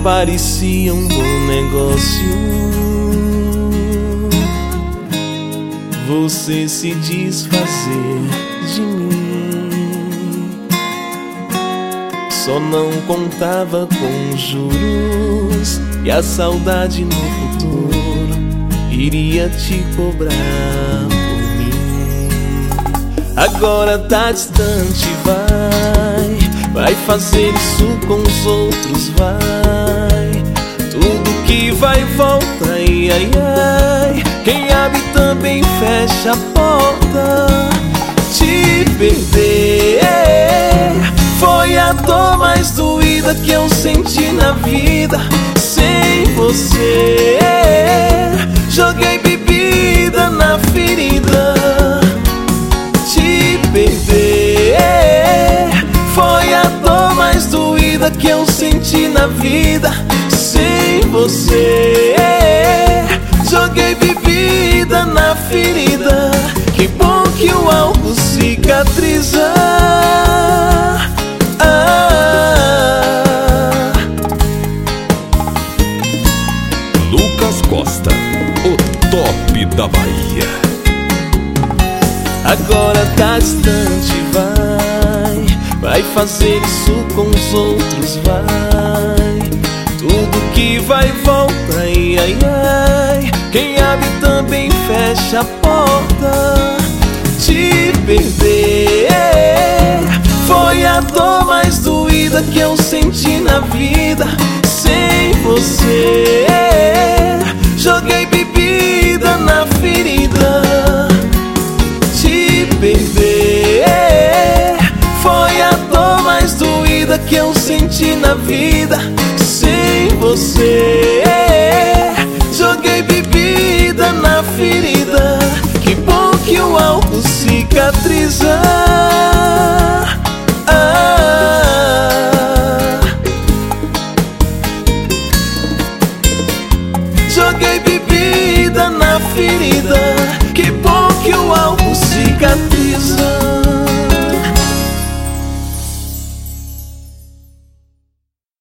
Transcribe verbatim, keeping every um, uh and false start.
parecia um bom negócio. Você se desfazer de mim, só não contava com juros e a saudade no futuro iria te cobrar por mim. Agora tá distante, vai, vai fazer isso com os outros, vai. Tudo que vai volta, ai, ai, ai. Quem abre também fecha a porta. Te perder foi a dor mais doída que eu senti na vida. Sem você joguei bebida na ferida. Te perder foi a dor mais doída que eu senti na vida. Sem você joguei bebida na ferida. Que bom que o álcool cicatriza. ah. Lucas Costa, o top da Bahia. Agora tá distante, vai, vai fazer isso com os outros, vai. Tudo que vai volta, ai, ai, ai. Quem abre também fecha a porta. Te perder foi a dor mais doída que eu senti na vida. Sem você joguei bebida na ferida. Te perder foi a dor mais doída que eu senti na vida. Sem você joguei bebida na ferida. Que bom que o álcool cicatriza. ah. Joguei bebida na ferida. Que bom que o álcool cicatriza.